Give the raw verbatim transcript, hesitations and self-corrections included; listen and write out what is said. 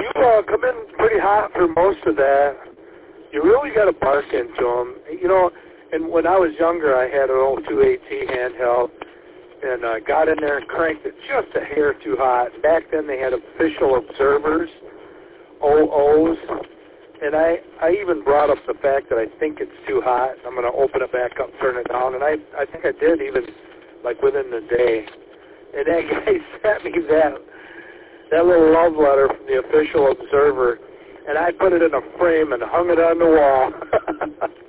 you uh, come in pretty hot for most of that. You really got to bark into them. You know, and when I was younger, I had an old two eighty handheld, and uh, got in there and cranked it just a hair too hot. Back then, they had official observers, O Os, and I, I even brought up the fact that I think it's too hot. I'm going to open it back up, turn it down, and I, I think I did even, like, within the day. And that guy sent me that, that little love letter from the official observer, and I put it in a frame and hung it on the wall.